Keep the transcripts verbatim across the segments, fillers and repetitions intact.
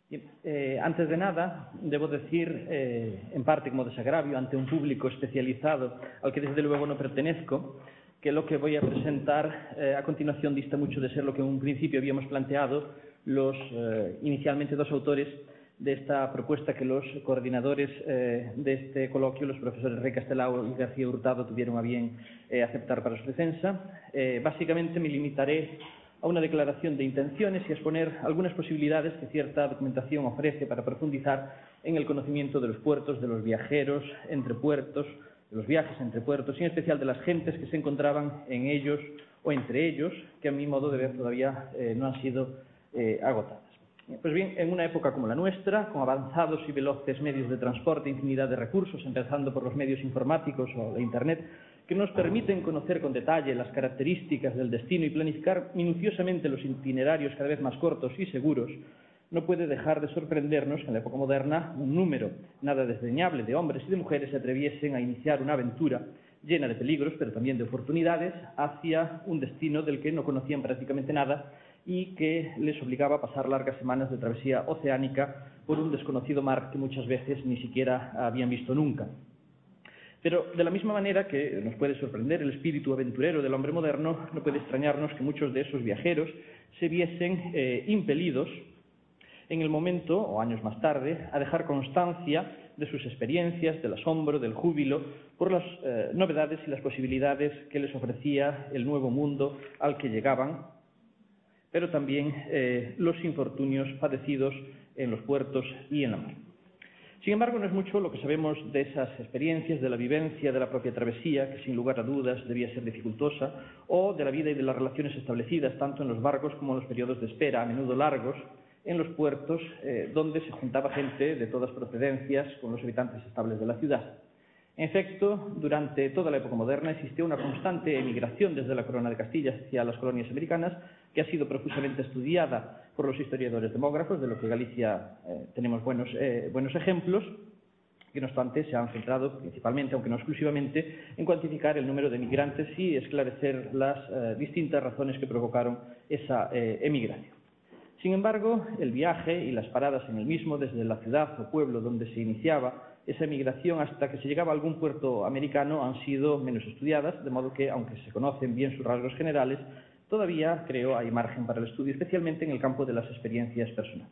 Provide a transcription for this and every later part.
Eh, antes de nada, debo decir, eh, en parte como desagravio ante un público especializado al que desde luego no pertenezco, que lo que voy a presentar eh, a continuación dista mucho de ser lo que en un principio habíamos planteado los eh, inicialmente dos autores de esta propuesta que los coordinadores eh, de este coloquio, los profesores Rey Castelao y García Hurtado, tuvieron a bien eh, aceptar para su defensa. Eh, básicamente me limitaré a una declaración de intenciones y a exponer algunas posibilidades que cierta documentación ofrece para profundizar en el conocimiento de los puertos, de los viajeros entre puertos, de los viajes entre puertos y en especial de las gentes que se encontraban en ellos o entre ellos, que a mi modo de ver todavía eh, no han sido eh, agotadas. Pues bien, en una época como la nuestra, con avanzados y veloces medios de transporte e infinidad de recursos, empezando por los medios informáticos o de Internet, que nos permiten conocer con detalle las características del destino y planificar minuciosamente los itinerarios cada vez más cortos y seguros, no puede dejar de sorprendernos que en la época moderna un número nada desdeñable de hombres y de mujeres se atreviesen a iniciar una aventura llena de peligros, pero también de oportunidades, hacia un destino del que no conocían prácticamente nada y que les obligaba a pasar largas semanas de travesía oceánica por un desconocido mar que muchas veces ni siquiera habían visto nunca. Pero de la misma manera que nos puede sorprender el espíritu aventurero del hombre moderno, no puede extrañarnos que muchos de esos viajeros se viesen eh, impelidos en el momento, o años más tarde, a dejar constancia de sus experiencias, del asombro, del júbilo, por las eh, novedades y las posibilidades que les ofrecía el nuevo mundo al que llegaban, pero también eh, los infortunios padecidos en los puertos y en la mar. Sin embargo, no es mucho lo que sabemos de esas experiencias, de la vivencia de la propia travesía, que sin lugar a dudas debía ser dificultosa, o de la vida y de las relaciones establecidas tanto en los barcos como en los periodos de espera, a menudo largos, en los puertos, eh, donde se juntaba gente de todas procedencias con los habitantes estables de la ciudad. En efecto, durante toda la época moderna existió una constante emigración desde la Corona de Castilla hacia las colonias americanas, que ha sido profusamente estudiada por los historiadores demógrafos, de lo que Galicia eh, tenemos buenos, eh, buenos ejemplos, que no obstante se han centrado principalmente, aunque no exclusivamente, en cuantificar el número de emigrantes y esclarecer las eh, distintas razones que provocaron esa eh, emigración. Sin embargo, el viaje y las paradas en el mismo, desde la ciudad o pueblo donde se iniciaba esa emigración hasta que se llegaba a algún puerto americano, han sido menos estudiadas, de modo que, aunque se conocen bien sus rasgos generales, todavía, creo, hay margen para el estudio, especialmente en el campo de las experiencias personales.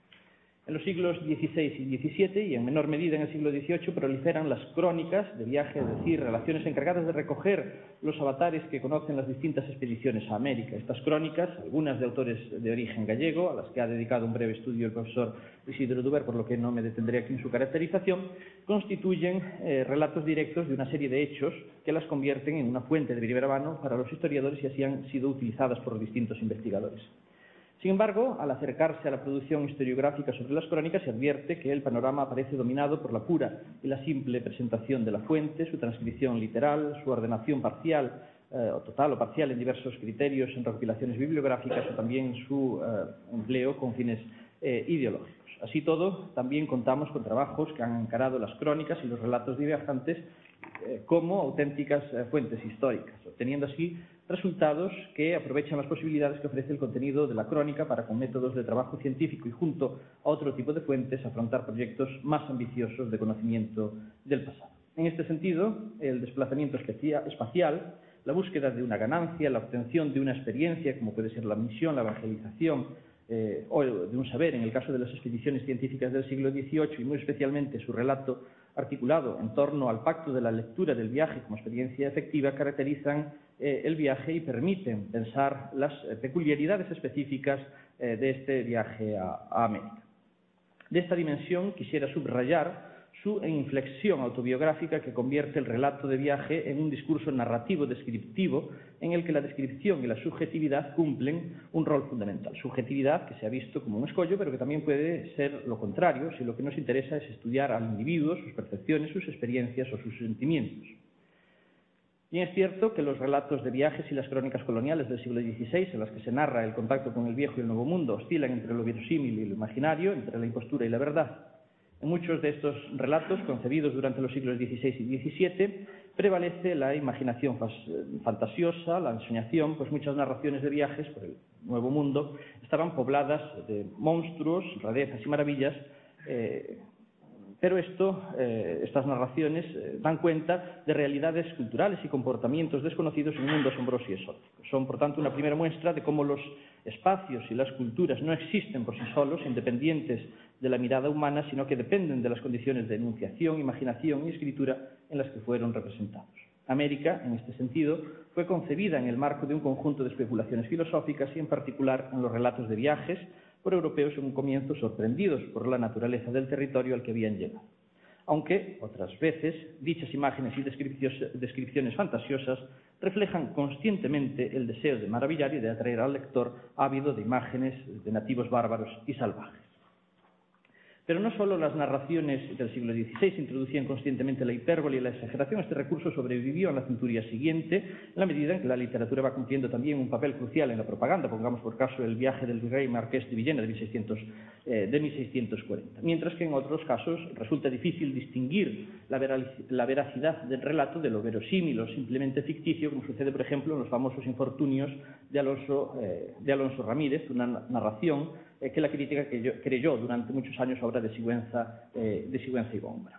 En los siglos dieciséis y diecisiete, y en menor medida en el siglo dieciocho, proliferan las crónicas de viaje, es decir, relaciones encargadas de recoger los avatares que conocen las distintas expediciones a América. Estas crónicas, algunas de autores de origen gallego, a las que ha dedicado un breve estudio el profesor Isidro Duber, por lo que no me detendré aquí en su caracterización, constituyen eh, relatos directos de una serie de hechos que las convierten en una fuente de primera mano para los historiadores y así han sido utilizadas por los distintos investigadores. Sin embargo, al acercarse a la producción historiográfica sobre las crónicas, se advierte que el panorama aparece dominado por la pura y la simple presentación de la fuente, su transcripción literal, su ordenación parcial, eh, o total o parcial en diversos criterios en recopilaciones bibliográficas o también su eh, empleo con fines eh, ideológicos. Así todo, también contamos con trabajos que han encarado las crónicas y los relatos de viajantes eh, como auténticas eh, fuentes históricas, obteniendo así resultados que aprovechan las posibilidades que ofrece el contenido de la crónica para, con métodos de trabajo científico y junto a otro tipo de fuentes, afrontar proyectos más ambiciosos de conocimiento del pasado. En este sentido, el desplazamiento espacial, la búsqueda de una ganancia, la obtención de una experiencia, como puede ser la misión, la evangelización, eh, o de un saber, en el caso de las expediciones científicas del siglo dieciocho, y muy especialmente su relato articulado en torno al pacto de la lectura del viaje como experiencia efectiva, caracterizan eh, el viaje y permiten pensar las eh, peculiaridades específicas eh, de este viaje a, a América. De esta dimensión quisiera subrayar su inflexión autobiográfica que convierte el relato de viaje en un discurso narrativo descriptivo en el que la descripción y la subjetividad cumplen un rol fundamental. Subjetividad que se ha visto como un escollo, pero que también puede ser lo contrario si lo que nos interesa es estudiar al individuo, sus percepciones, sus experiencias o sus sentimientos. Bien es cierto que los relatos de viajes y las crónicas coloniales del siglo dieciséis, en las que se narra el contacto con el viejo y el nuevo mundo, oscilan entre lo verosímil y lo imaginario, entre la impostura y la verdad. En muchos de estos relatos, concebidos durante los siglos dieciséis y diecisiete, prevalece la imaginación fantasiosa, la ensoñación, pues muchas narraciones de viajes, por el Nuevo Mundo, estaban pobladas de monstruos, rarezas y maravillas, eh, pero esto, eh, estas narraciones eh, dan cuenta de realidades culturales y comportamientos desconocidos en un mundo asombroso y exótico. Son, por tanto, una primera muestra de cómo los espacios y las culturas no existen por sí solos, independientes de la mirada humana, sino que dependen de las condiciones de enunciación, imaginación y escritura en las que fueron representados. América, en este sentido, fue concebida en el marco de un conjunto de especulaciones filosóficas y, en particular, en los relatos de viajes por europeos en un comienzo sorprendidos por la naturaleza del territorio al que habían llegado. Aunque, otras veces, dichas imágenes y descripciones fantasiosas reflejan conscientemente el deseo de maravillar y de atraer al lector ávido de imágenes de nativos bárbaros y salvajes. Pero no solo las narraciones del siglo dieciséis introducían conscientemente la hipérbole y la exageración, este recurso sobrevivió en la centuria siguiente, en la medida en que la literatura va cumpliendo también un papel crucial en la propaganda, pongamos por caso el viaje del virrey Marqués de Villena de, mil seiscientos, eh, de mil seiscientos cuarenta, mientras que en otros casos resulta difícil distinguir la, la veracidad del relato de lo verosímil o simplemente ficticio, como sucede, por ejemplo, en los famosos infortunios de Alonso, eh, de Alonso Ramírez, una narración eh, que la crítica que yo, creyó durante muchos años obra de Sigüenza, eh, de Sigüenza y Góngora.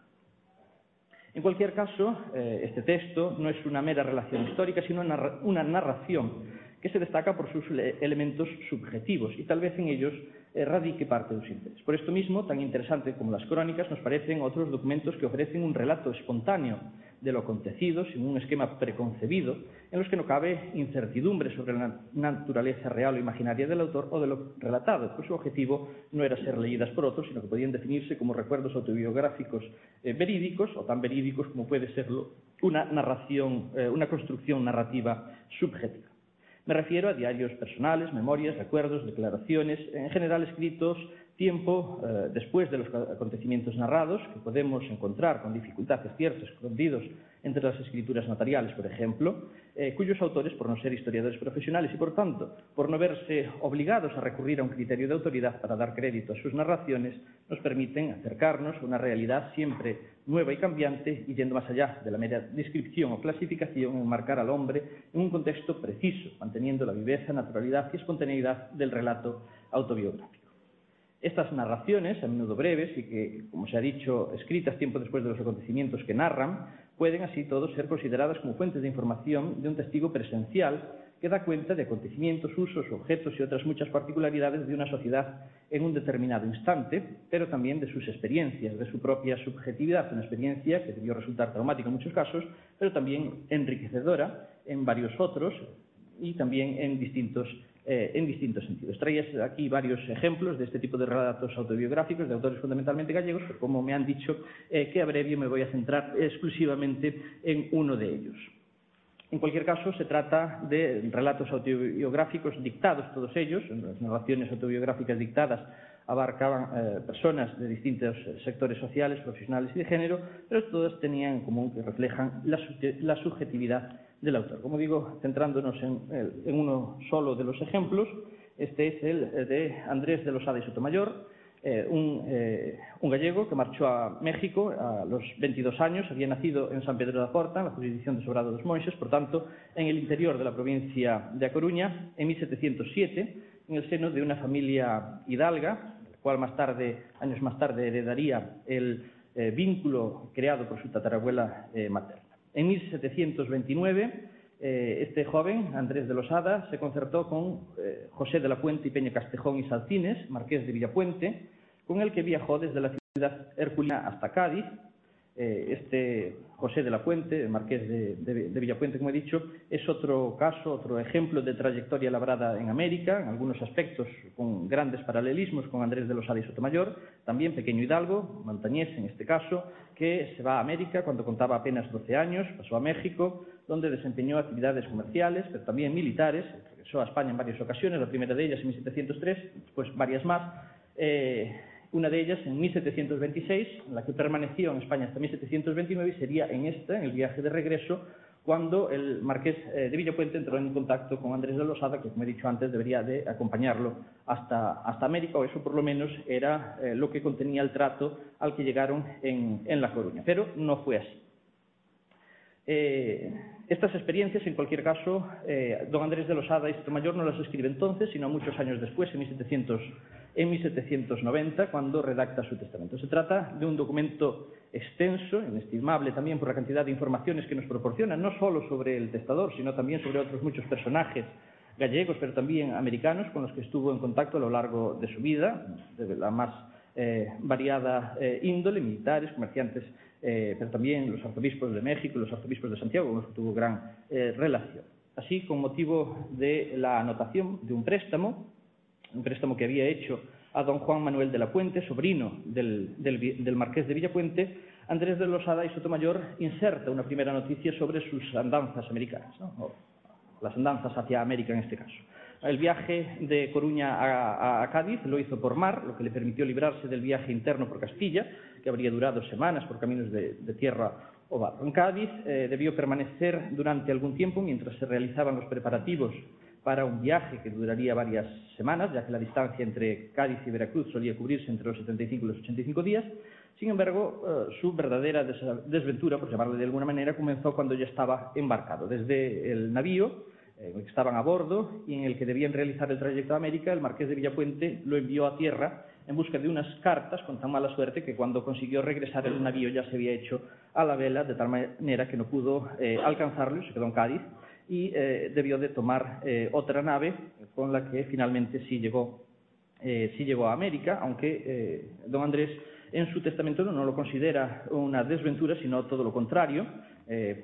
En cualquier caso, eh, este texto no es una mera relación histórica, sino una, una narración que se destaca por sus elementos subjetivos y tal vez en ellos eh, radique parte de su interés. Por esto mismo, tan interesante como las crónicas, nos parecen otros documentos que ofrecen un relato espontáneo de lo acontecido, sin un esquema preconcebido, en los que no cabe incertidumbre sobre la naturaleza real o imaginaria del autor o de lo relatado, pues su objetivo no era ser leídas por otros, sino que podían definirse como recuerdos autobiográficos eh, verídicos, o tan verídicos como puede serlo una narración, eh, una construcción narrativa subjetiva. Me refiero a diarios personales, memorias, recuerdos, declaraciones, en general escritos tiempo eh, después de los acontecimientos narrados, que podemos encontrar con dificultad ciertos escondidos entre las escrituras notariales, por ejemplo, eh, cuyos autores, por no ser historiadores profesionales y, por tanto, por no verse obligados a recurrir a un criterio de autoridad para dar crédito a sus narraciones, nos permiten acercarnos a una realidad siempre nueva y cambiante y yendo más allá de la mera descripción o clasificación, enmarcar al hombre en un contexto preciso, manteniendo la viveza, naturalidad y espontaneidad del relato autobiográfico. Estas narraciones, a menudo breves y que, como se ha dicho, escritas tiempo después de los acontecimientos que narran, pueden así todos ser consideradas como fuentes de información de un testigo presencial que da cuenta de acontecimientos, usos, objetos y otras muchas particularidades de una sociedad en un determinado instante, pero también de sus experiencias, de su propia subjetividad, una experiencia que debió resultar traumática en muchos casos, pero también enriquecedora en varios otros y también en distintos Eh, en distintos sentidos. Traía aquí varios ejemplos de este tipo de relatos autobiográficos de autores fundamentalmente gallegos, pero como me han dicho eh, que abrevio me voy a centrar exclusivamente en uno de ellos. En cualquier caso, se trata de relatos autobiográficos dictados, todos ellos, las narraciones autobiográficas dictadas abarcaban eh, personas de distintos sectores sociales, profesionales y de género, pero todas tenían en común que reflejan la, la subjetividad del autor. Como digo, centrándonos en, en uno solo de los ejemplos, este es el de Andrés de Losada y Sotomayor, eh, un, eh, un gallego que marchó a México a los veintidós años, había nacido en San Pedro da Porta, en la jurisdicción de Sobrado dos Monxes, por tanto, en el interior de la provincia de A Coruña, en mil setecientos siete, en el seno de una familia hidalga, la cual más tarde, años más tarde heredaría el eh, vínculo creado por su tatarabuela eh, materna. En mil setecientos veintinueve, eh, este joven, Andrés de Losada, se concertó con eh, José de la Puente y Peña Castejón y Salcines, marqués de Villapuente, con el que viajó desde la ciudad herculina hasta Cádiz. Eh, este José de la Puente, marqués de, de, de Villapuente, como he dicho, es otro caso, otro ejemplo de trayectoria labrada en América, en algunos aspectos con grandes paralelismos con Andrés de Losada y Sotomayor, también pequeño hidalgo, montañés en este caso, que se va a América cuando contaba apenas doce años, pasó a México, donde desempeñó actividades comerciales, pero también militares, regresó a España en varias ocasiones, la primera de ellas en mil setecientos tres, después varias más, eh, una de ellas en mil setecientos veintiséis, en la que permaneció en España hasta mil setecientos veintinueve, y sería en esta, en el viaje de regreso, cuando el marqués eh, de Villapuente entró en contacto con Andrés de Losada, que, como he dicho antes, debería de acompañarlo hasta, hasta América, o eso por lo menos era eh, lo que contenía el trato al que llegaron en, en La Coruña. Pero no fue así. Eh, estas experiencias, en cualquier caso, eh, don Andrés de Losada y Sotomayor no las escribe entonces, sino muchos años después, en mil setecientos, en mil setecientos noventa, cuando redacta su testamento. Se trata de un documento extenso, inestimable también por la cantidad de informaciones que nos proporciona, no solo sobre el testador, sino también sobre otros muchos personajes gallegos, pero también americanos, con los que estuvo en contacto a lo largo de su vida, de la más eh, variada eh, índole, militares, comerciantes, eh, pero también los arzobispos de México y los arzobispos de Santiago, con los que tuvo gran eh, relación. Así, con motivo de la anotación de un préstamo, un préstamo que había hecho a don Juan Manuel de la Puente, sobrino del, del, del marqués de Villapuente, Andrés de Losada y Sotomayor inserta una primera noticia sobre sus andanzas americanas, ¿no? O las andanzas hacia América en este caso. El viaje de Coruña a, a, a Cádiz lo hizo por mar, lo que le permitió librarse del viaje interno por Castilla, que habría durado semanas por caminos de, de tierra o barro. En Cádiz eh, debió permanecer durante algún tiempo mientras se realizaban los preparativos para un viaje que duraría varias semanas, ya que la distancia entre Cádiz y Veracruz solía cubrirse entre los setenta y cinco y los ochenta y cinco días. Sin embargo, eh, su verdadera desventura, por llamarle de alguna manera, comenzó cuando ya estaba embarcado. Desde el navío en el que estaban a bordo y en el que debían realizar el trayecto a América, el marqués de Villapuente lo envió a tierra en busca de unas cartas con tan mala suerte que cuando consiguió regresar el navío ya se había hecho a la vela, de tal manera que no pudo eh, alcanzarlo, se quedó en Cádiz y eh, debió de tomar eh, otra nave con la que finalmente sí llegó, eh, sí llegó a América, aunque eh, don Andrés en su testamento no, no lo considera una desventura, sino todo lo contrario. Eh,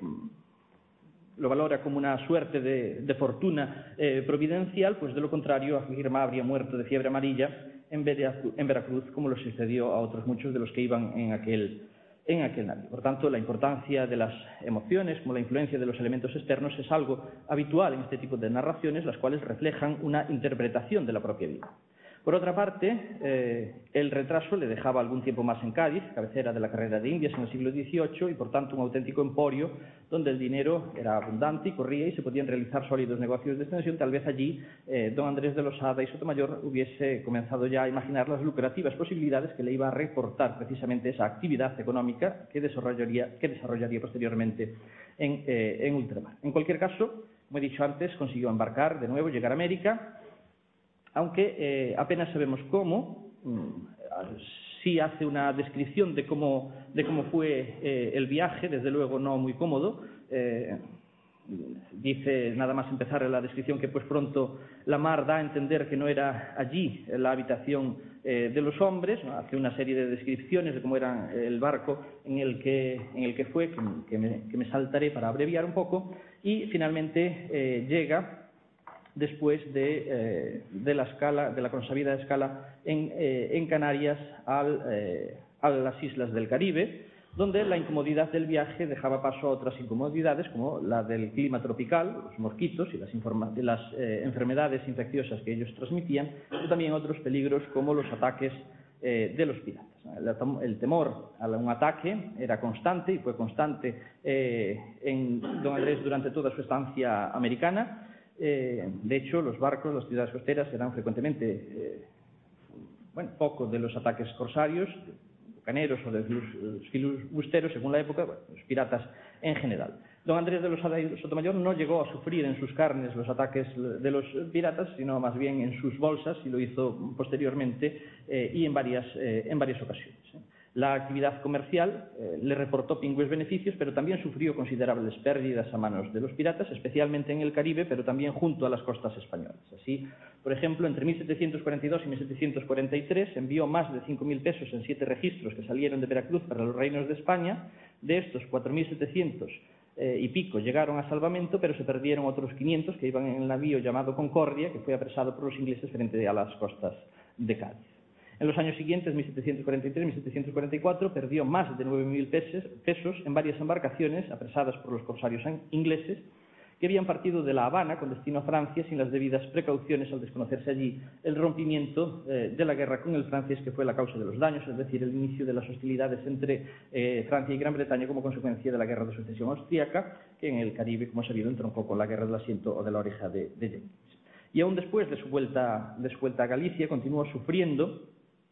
lo valora como una suerte de, de fortuna eh, providencial, pues de lo contrario afirma habría muerto de fiebre amarilla en, en Veracruz, como lo sucedió a otros muchos de los que iban en aquel, en aquel navío. Por tanto, la importancia de las emociones, como la influencia de los elementos externos, es algo habitual en este tipo de narraciones, las cuales reflejan una interpretación de la propia vida. Por otra parte, eh, el retraso le dejaba algún tiempo más en Cádiz, cabecera de la carrera de Indias en el siglo dieciocho, y por tanto un auténtico emporio donde el dinero era abundante y corría y se podían realizar sólidos negocios de extensión. Tal vez allí eh, don Andrés de Losada y Sotomayor hubiese comenzado ya a imaginar las lucrativas posibilidades que le iba a reportar precisamente esa actividad económica que desarrollaría, que desarrollaría posteriormente en, eh, en ultramar. En cualquier caso, como he dicho antes, consiguió embarcar de nuevo, llegar a América, aunque eh, apenas sabemos cómo. Sí hace una descripción de cómo, de cómo fue eh, el viaje, desde luego no muy cómodo. Eh, dice, nada más empezar la descripción, que pues pronto la mar da a entender que no era allí la habitación eh, de los hombres, ¿no? Hace una serie de descripciones de cómo era el barco en el que, en el que fue, que, que, me, que me saltaré para abreviar un poco, y finalmente eh, llega después de, eh, de la escala, de la consabida escala en, eh, en Canarias al, eh, a las islas del Caribe, donde la incomodidad del viaje dejaba paso a otras incomodidades, como la del clima tropical, los mosquitos y las, las eh, enfermedades infecciosas que ellos transmitían, pero también otros peligros como los ataques eh, de los piratas. El, el temor a un ataque era constante y fue constante eh, en don Andrés durante toda su estancia americana. Eh, de hecho, los barcos, las ciudades costeras eran frecuentemente, eh, bueno, poco de los ataques corsarios, bucaneros o de los filibusteros, según la época, bueno, los piratas en general. Don Andrés de Losada y Sotomayor no llegó a sufrir en sus carnes los ataques de los piratas, sino más bien en sus bolsas, y lo hizo posteriormente eh, y en varias, eh, en varias ocasiones. ¿eh? La actividad comercial eh, le reportó pingües beneficios, pero también sufrió considerables pérdidas a manos de los piratas, especialmente en el Caribe, pero también junto a las costas españolas. Así, por ejemplo, entre mil setecientos cuarenta y dos y mil setecientos cuarenta y tres envió más de cinco mil pesos en siete registros que salieron de Veracruz para los reinos de España. De estos, cuatro mil setecientos eh, y pico llegaron a salvamento, pero se perdieron otros quinientos que iban en el navío llamado Concordia, que fue apresado por los ingleses frente a las costas de Cádiz. En los años siguientes, mil setecientos cuarenta y tres y mil setecientos cuarenta y cuatro, perdió más de nueve mil pesos en varias embarcaciones apresadas por los corsarios ingleses que habían partido de La Habana con destino a Francia sin las debidas precauciones al desconocerse allí el rompimiento eh, de la guerra con el francés, que fue la causa de los daños, es decir, el inicio de las hostilidades entre eh, Francia y Gran Bretaña como consecuencia de la guerra de sucesión austríaca, que en el Caribe, como sabido, entroncó con la guerra del asiento o de la oreja de, de Jenkins. Y aún después de su vuelta, de su vuelta a Galicia, continuó sufriendo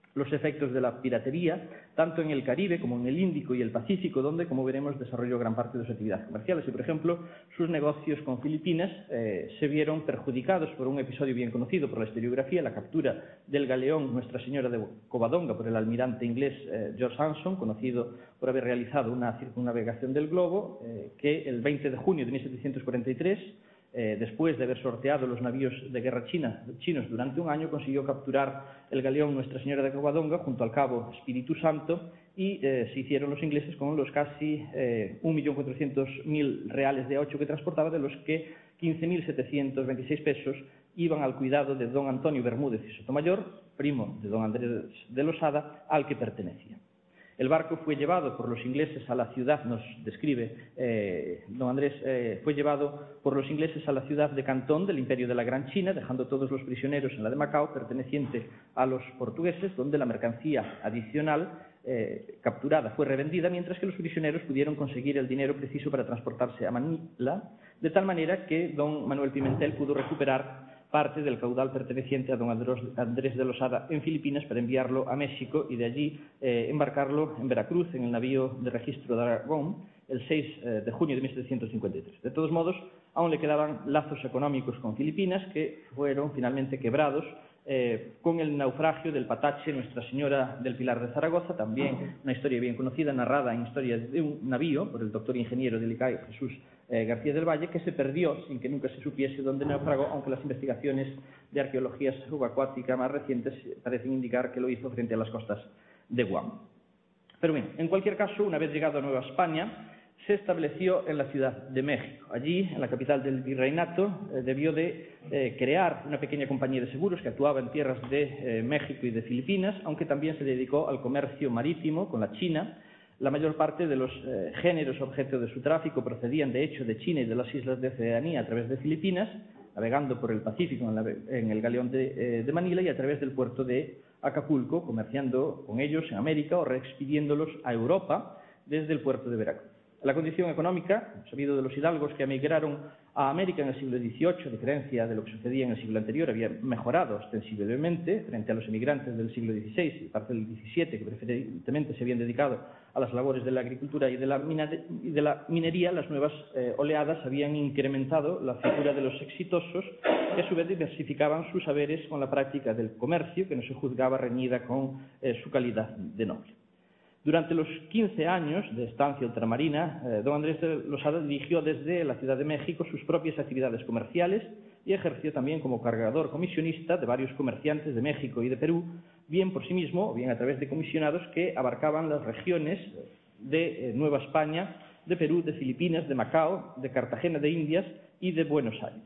los efectos de la piratería, tanto en el Caribe como en el Índico y el Pacífico, donde, como veremos, desarrolló gran parte de sus actividades comerciales. Y, por ejemplo, sus negocios con Filipinas eh, se vieron perjudicados por un episodio bien conocido por la historiografía, la captura del galeón Nuestra Señora de Covadonga por el almirante inglés eh, George Anson, conocido por haber realizado una circunnavegación del globo, eh, que el veinte de junio de mil setecientos cuarenta y tres, Eh, después de haber sorteado los navíos de guerra china, chinos durante un año, consiguió capturar el galeón Nuestra Señora de Covadonga junto al cabo Espíritu Santo y eh, se hicieron los ingleses con los casi eh, un millón cuatrocientos mil reales de a ocho que transportaba, de los que quince mil setecientos veintiséis pesos iban al cuidado de don Antonio Bermúdez y Sotomayor, primo de don Andrés de Losada, al que pertenecía. El barco fue llevado por los ingleses a la ciudad, nos describe eh, don Andrés, eh, fue llevado por los ingleses a la ciudad de Cantón del Imperio de la Gran China, dejando todos los prisioneros en la de Macao, perteneciente a los portugueses, donde la mercancía adicional eh, capturada fue revendida, mientras que los prisioneros pudieron conseguir el dinero preciso para transportarse a Manila, de tal manera que don Manuel Pimentel pudo recuperar parte del caudal perteneciente a don Andrés de Losada en Filipinas para enviarlo a México y de allí eh, embarcarlo en Veracruz en el navío de registro de Aragón el seis de junio de mil setecientos cincuenta y tres. De todos modos, aún le quedaban lazos económicos con Filipinas que fueron finalmente quebrados eh, con el naufragio del Patache Nuestra Señora del Pilar de Zaragoza, también una historia bien conocida, narrada en Historia de un navío por el doctor ingeniero del I C A I Jesús Eh, García del Valle, que se perdió sin que nunca se supiese dónde naufragó, aunque las investigaciones de arqueología subacuática más recientes parecen indicar que lo hizo frente a las costas de Guam. Pero bien, en cualquier caso, una vez llegado a Nueva España, se estableció en la Ciudad de México. Allí, en la capital del virreinato, eh, debió de eh, crear una pequeña compañía de seguros que actuaba en tierras de eh, México y de Filipinas, aunque también se dedicó al comercio marítimo con la China. La mayor parte de los eh, géneros objeto de su tráfico procedían, de hecho, de China y de las islas de Oceanía a través de Filipinas, navegando por el Pacífico en, la, en el galeón de, eh, de Manila y a través del puerto de Acapulco, comerciando con ellos en América o reexpidiéndolos a Europa desde el puerto de Veracruz. La condición económica, sabido de los hidalgos que emigraron a América en el siglo dieciocho, a diferencia de lo que sucedía en el siglo anterior, había mejorado ostensiblemente frente a los emigrantes del siglo dieciséis y parte del diecisiete, que preferentemente se habían dedicado a las labores de la agricultura y de la, y de la minería. Las nuevas eh, oleadas habían incrementado la figura de los exitosos, que a su vez diversificaban sus saberes con la práctica del comercio, que no se juzgaba reñida con eh, su calidad de noble. Durante los quince años de estancia ultramarina, eh, don Andrés de Losada dirigió desde la Ciudad de México sus propias actividades comerciales y ejerció también como cargador comisionista de varios comerciantes de México y de Perú, bien por sí mismo o bien a través de comisionados que abarcaban las regiones de eh, Nueva España, de Perú, de Filipinas, de Macao, de Cartagena de Indias y de Buenos Aires.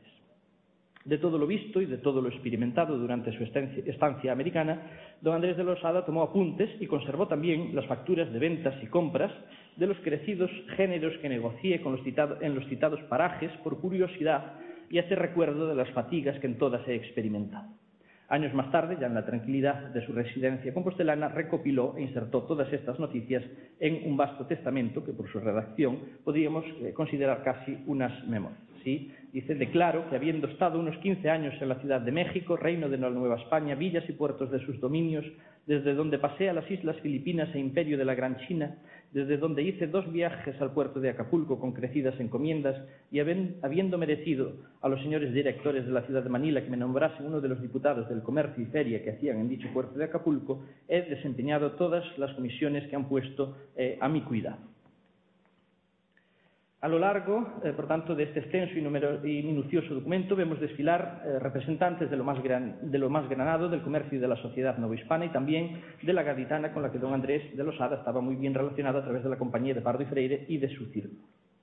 De todo lo visto y de todo lo experimentado durante su estancia americana, don Andrés de Losada tomó apuntes y conservó también las facturas de ventas y compras de los crecidos géneros que negocié con los citado, en los citados parajes por curiosidad y hacer recuerdo de las fatigas que en todas he experimentado. Años más tarde, ya en la tranquilidad de su residencia compostelana, recopiló e insertó todas estas noticias en un vasto testamento que, por su redacción, podríamos considerar casi unas memorias. ¿Sí? Dice: declaro que, habiendo estado unos quince años en la Ciudad de México, reino de la Nueva España, villas y puertos de sus dominios, desde donde pasé a las islas Filipinas e imperio de la Gran China, desde donde hice dos viajes al puerto de Acapulco con crecidas encomiendas, y habiendo merecido a los señores directores de la ciudad de Manila que me nombrasen uno de los diputados del comercio y feria que hacían en dicho puerto de Acapulco, he desempeñado todas las comisiones que han puesto eh, a mi cuidado. A lo largo, eh, por tanto, de este extenso y, numero, y minucioso documento vemos desfilar eh, representantes de lo, más gran, de lo más granado del comercio y de la sociedad novohispana y también de la gaditana con la que don Andrés de Losada estaba muy bien relacionado a través de la compañía de Pardo y Freire y de su círculo.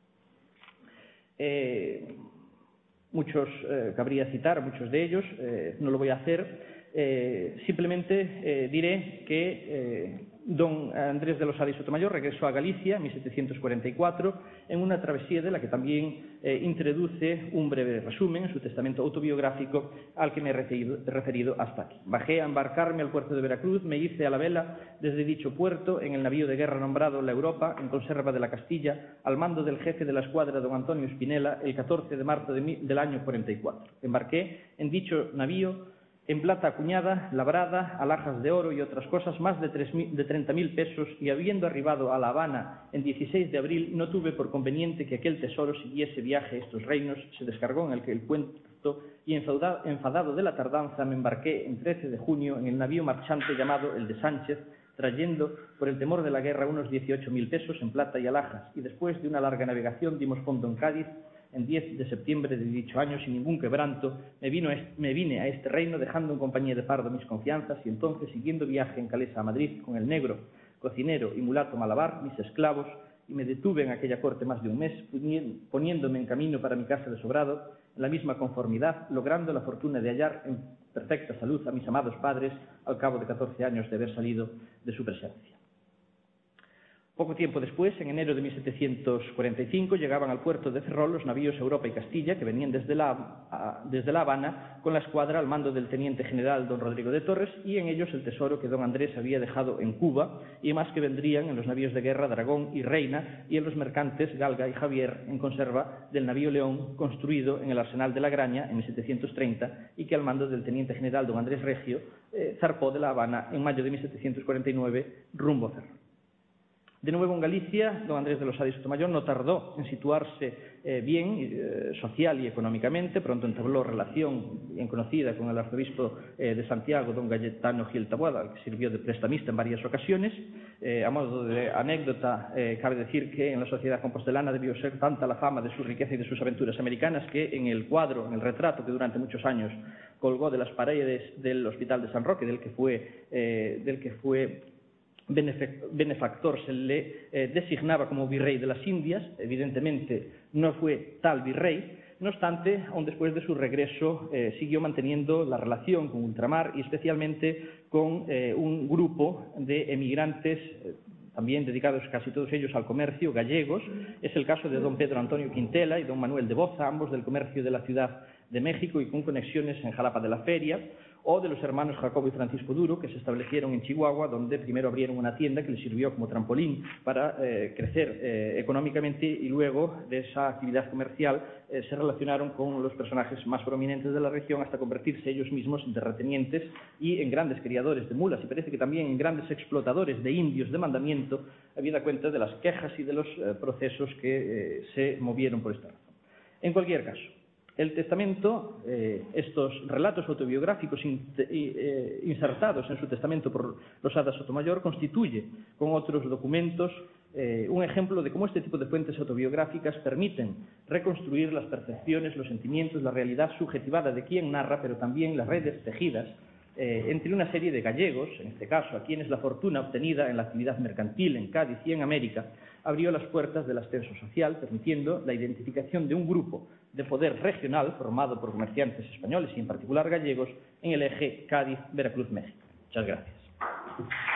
Eh, muchos, eh, cabría citar muchos de ellos, eh, no lo voy a hacer, eh, simplemente eh, diré que eh, don Andrés de Losada y Sotomayor regresó a Galicia en mil setecientos cuarenta y cuatro en una travesía de la que también eh, introduce un breve resumen en su testamento autobiográfico al que me he referido, referido hasta aquí. Bajé a embarcarme al puerto de Veracruz, me hice a la vela desde dicho puerto en el navío de guerra nombrado La Europa, en conserva de la Castilla, al mando del jefe de la escuadra don Antonio Espinela, el catorce de marzo de mi, del año cuarenta y cuatro. Embarqué en dicho navío En plata acuñada, labrada, alhajas de oro y otras cosas, más de, de treinta mil pesos, y habiendo arribado a La Habana en dieciséis de abril, no tuve por conveniente que aquel tesoro siguiese viaje a estos reinos, se descargó en el que el puerto, y enfadado de la tardanza me embarqué en trece de junio en el navío marchante llamado el de Sánchez, trayendo por el temor de la guerra unos dieciocho mil pesos en plata y alhajas, y después de una larga navegación dimos fondo en Cádiz. En diez de septiembre de dicho año, sin ningún quebranto, me, vino a este, me vine a este reino dejando en compañía de Pardo mis confianzas, y entonces, siguiendo viaje en Calesa a Madrid con el negro, cocinero y mulato Malabar, mis esclavos, y me detuve en aquella corte más de un mes, poniéndome en camino para mi casa de Sobrado, en la misma conformidad, logrando la fortuna de hallar en perfecta salud a mis amados padres al cabo de catorce años de haber salido de su presencia. Poco tiempo después, en enero de mil setecientos cuarenta y cinco, llegaban al puerto de Ferrol los navíos Europa y Castilla, que venían desde la, a, desde La Habana con la escuadra al mando del teniente general don Rodrigo de Torres, y en ellos el tesoro que don Andrés había dejado en Cuba, y más que vendrían en los navíos de guerra Dragón y Reina, y en los mercantes Galga y Javier, en conserva del navío León, construido en el arsenal de La Graña en mil setecientos treinta, y que al mando del teniente general don Andrés Regio eh, zarpó de La Habana en mayo de mil setecientos cuarenta y nueve rumbo a Ferrol. De nuevo en Galicia, don Andrés de Losada y Sotomayor no tardó en situarse eh, bien eh, social y económicamente. Pronto entabló relación bien conocida con el arzobispo eh, de Santiago, don Cayetano Gil Taboada, al que sirvió de prestamista en varias ocasiones. Eh, a modo de anécdota, eh, cabe decir que en la sociedad compostelana debió ser tanta la fama de su riqueza y de sus aventuras americanas que en el cuadro, en el retrato que durante muchos años colgó de las paredes del Hospital de San Roque, del que fue, eh, del que fue benefactor, se le eh, designaba como virrey de las Indias. Evidentemente no fue tal virrey, no obstante, aún después de su regreso eh, siguió manteniendo la relación con ultramar y especialmente con eh, un grupo de emigrantes eh, también dedicados casi todos ellos al comercio, gallegos. Es el caso de don Pedro Antonio Quintela y don Manuel de Boza, ambos del comercio de la Ciudad de México y con conexiones en Jalapa de la Feria, o de los hermanos Jacobo y Francisco Duro, que se establecieron en Chihuahua, donde primero abrieron una tienda que les sirvió como trampolín para eh, crecer eh, económicamente, y luego de esa actividad comercial eh, se relacionaron con los personajes más prominentes de la región hasta convertirse ellos mismos en terratenientes y en grandes criadores de mulas, y parece que también en grandes explotadores de indios de mandamiento, habida cuenta de las quejas y de los eh, procesos que eh, se movieron por esta razón. En cualquier caso, el testamento, eh, estos relatos autobiográficos in, eh, insertados en su testamento por Losada Sotomayor, constituye, con otros documentos, eh, un ejemplo de cómo este tipo de fuentes autobiográficas permiten reconstruir las percepciones, los sentimientos, la realidad subjetivada de quien narra, pero también las redes tejidas eh, entre una serie de gallegos, en este caso, a quienes la fortuna obtenida en la actividad mercantil en Cádiz y en América abrió las puertas del ascenso social, permitiendo la identificación de un grupo de poder regional formado por comerciantes españoles y en particular gallegos en el eje Cádiz-Veracruz-México. Muchas gracias.